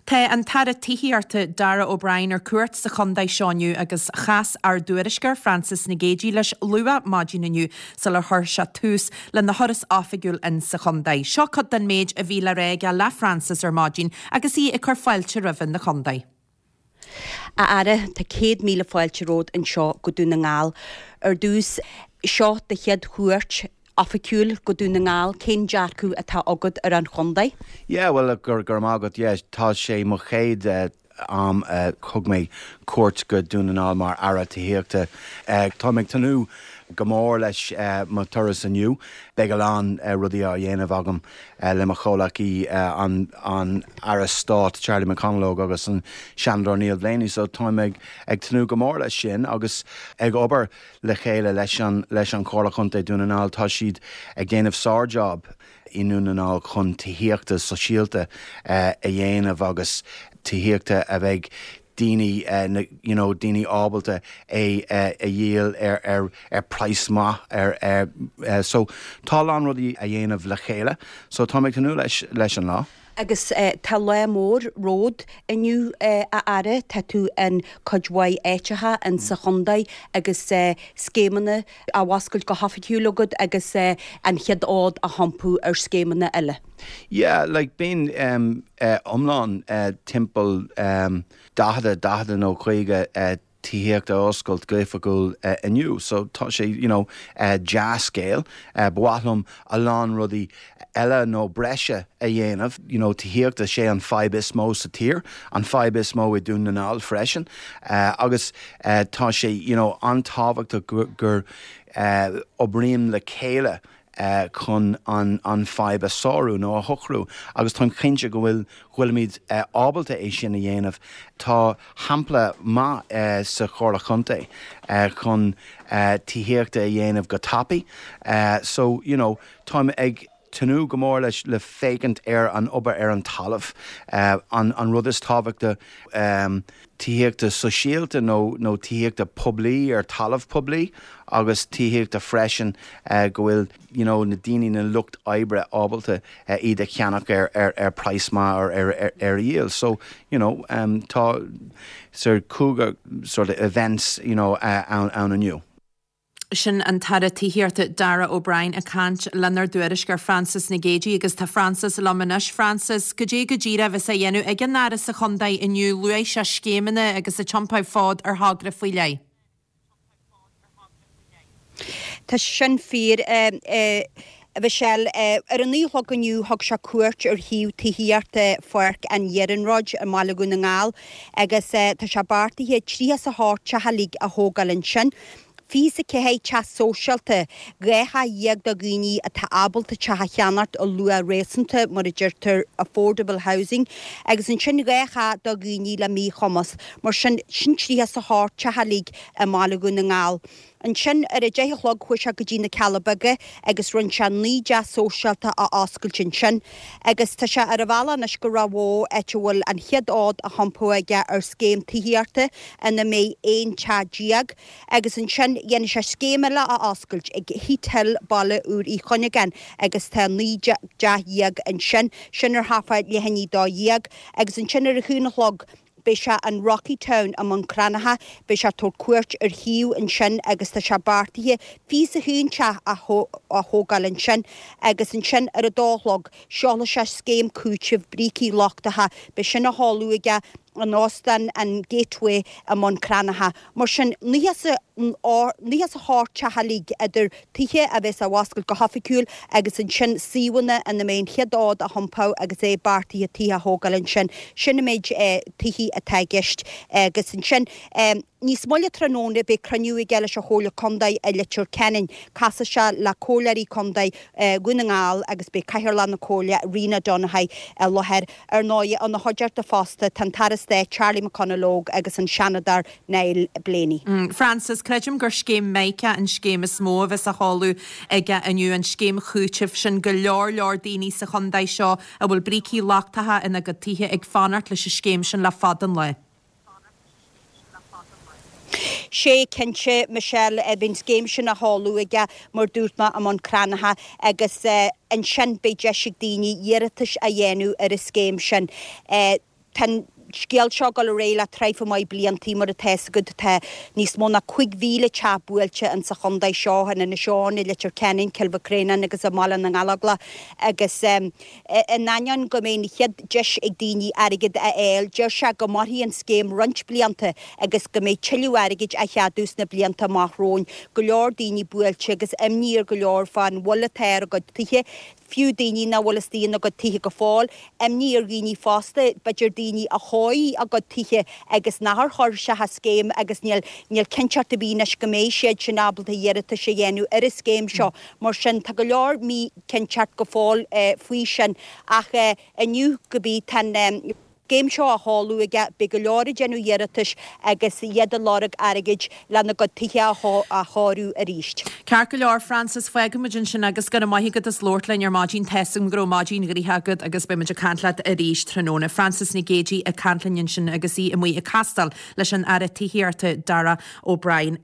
Tá an tar tííarta Dara O'Brien ar cuairt sa chundaid seániu agus chas ar dúirisgur Francis na Géidí leis lua mádíniu sa le thuir se tús le na thuras áfigúil in sa chundaid. Seo cad den méid a bhí le réige le Francis ar mádín agus í i chur fáilte roimhin na chundaid. A ara tá 100 míle fáilte ród an seo go dú na ngáil ar dús seo de chead chuairt afficiúil go dú na ngáil cén dearcú atá agad ar an chundaid? Yeah, well, gur mágad, yeah, tá sé mo chéad chug mé cuairt go dú na ngáil mar ara tííochta. Tá méid tanú go mór leis má turas aniu, beagán rudí a dhéanamh agam le mar cholaí an Aristát, Charlie McConlogue agus an Shandor Neil Blaney, so tá méid ag tanú go mór leis sin agus ag obair le chéile leis an chorlachunta dúna ngáil tá siad ag déanamh sárjob inú na ngáil chun tííochta sa síalta a dhéanamh agus tííochta a bheith Dini, Dini ábalta a dhéal ar price ma so tá an rudí a dhéanamh le chéile, so tá méid tanú leis an lá. Agus tá le mór ród iniu a ara tá tú an codhhaid éitethe an sa chundaid agus scémanna a bhascailt go hafiiciúlagad agus an chead ád a hampú ar scémanna eile. Yeah, like being umlán timple dahada nó chuige tííochta oscailt gréifeaúil aniu, so tá sé jazz scale buathlam a lán rudí eile nó breise a dhéanamh, tííochta sé an 5 is mó sa tír, an 5 is mó I dún na ngáil freisin, agus tá sé an tábhachta gur obríon le céile chun an 5 a sárú nó a thuchrú, agus tá cinnte go bhfuil míad ábalta é sin a dhéanamh tá hampla má sa chorlachunta chun tííochta a dhéanamh go tapaí, so tá ag tanú go mór leis le fécant ar an obair ar an talamh an rud is tábhachta tííochta sosiálta nó tííochta poblí ar talamh poblí agus tííochta freisin go bhfuil na daoine na lucht oibre ábalta iad a cheannach ar praisma ar dhéal. So tá sir cúga sort of events an aniu. Sin an tar tííarta Dara O'Brien a cant lenar dúirisgur Francis na Géidí agus tá Francis lomanis. Francis go ddíra bheits a dhéanú ag an náras sa chundaid inniu luéis se scémanna agus a chompáid fád ar hágra faoi lei. Tá sin fír bheit sell ar an níolthg aniu thug se cuairt ar hiú tííarta forc an dhéanráid a málaún na ngáil agus tá se bartaí trí a háte halíg a thógalann sin. Físa céhéid te sóisialta grétha dhéag do gúní a tá ábalta te cheannart a lua réasanta mar a dúirtar affordable housing agus an sin grétha do gúní le mí chomas mar sin trí a háte halíg a málaún na ngáil. An sin ar a déithlog chuise go dtí na Calabaga agus run se níide sóisialta a oscailtin sin, agus tá se ar a bhela nas go rahó bhfuil an chead ád a hampóige ar scéim tííarta ina mé éon teadíag, agus an sin dhéana se scéimeile a oscailt ag hitel balle úr í chunigan agus tá níide deíag an sin ar hafaid le henní dá díag, agus an sin ar a chúnalog Bé se an Rocky Town among Cranatha, bé se tór cuairt ar hiú an sin agus tá se bartaithe fís a húnte a thógalann sin agus an sin ar a dálog seola se scéim cúteamh brící lochtatha bé sin a háluaige an Austin and Gateway among Cranatha. Mar sin níos a háte halíg idir tithe a bheits a bhascail go hafiiciúil agus an sin síhanna an na main cheadád a hampá agus é bartaí a tithe thógalann sin méid tithe a taigeist agus an sin níos molla tróna be craniú geile se hóla condaid a litir cenin casa se le cólarí condaid gúna ngáil agus be caiirlan na cóla Rina Donaghy a lohead ar náide an na hoidearta fásta tan taras Charlie McConlogue agus an Shanadar Neil Blaney. Francis, creidim gur scéim meice an scéim is mó bheits a háú ige aniu an scéim chúteamh sin go leor daoine sa chundaid seo a bhfuil brící láchtatha ina go tithe ag fanart leis scéim sin le fadan le. sé cinse Michelle bin scéim sin a háú aige mar dúirtma amón Cranatha agus an sin be deisiigh daoine dhéiritas a dhéanú ar a scéim sin. ten Sgéal seo go réile treifa mai bliantí mar a te go te níos móna 5,000 chapúilte an sa chundaid seohan na seána litir cenin Kilbacréna agus a mála na ngalagla agus nain go mé chead deis ag daoine aigid a éil deir se go marthaí an scéim runch blianta agus go mé tiilú aigid a cheadús na blianta máthróin go leor daoine builte agus imníir go leor fan wala teir go tuthe fiú daoine na bhfulas daoine go tuthe go fáil imníir ghoine fásta beidir daoine a háí a go tuthe agus nahar thir se ha scéim agus níl cinseart a bhínas go mééis séad sin ábalta dhéirita sé dhéanú ar is scéim seo mar sin tá go leor mí cinseart go fáil faoi sin ach aniu go bí tan Géim seo a háú aige be go leir genú dhéiritas agus iad a láraigh airigid lena go tuthe a háú a ríist. Cear go leor Francis Fuigamidin sin agus go maithigad is lóirtlein ar mágin tesum gro mágin goríthegad agus beimiid a canlaad a ríist tróna. Francis Nigéji a canlainn sin agus í i mu a castal leis an ara tíhiarta Dara O'Brien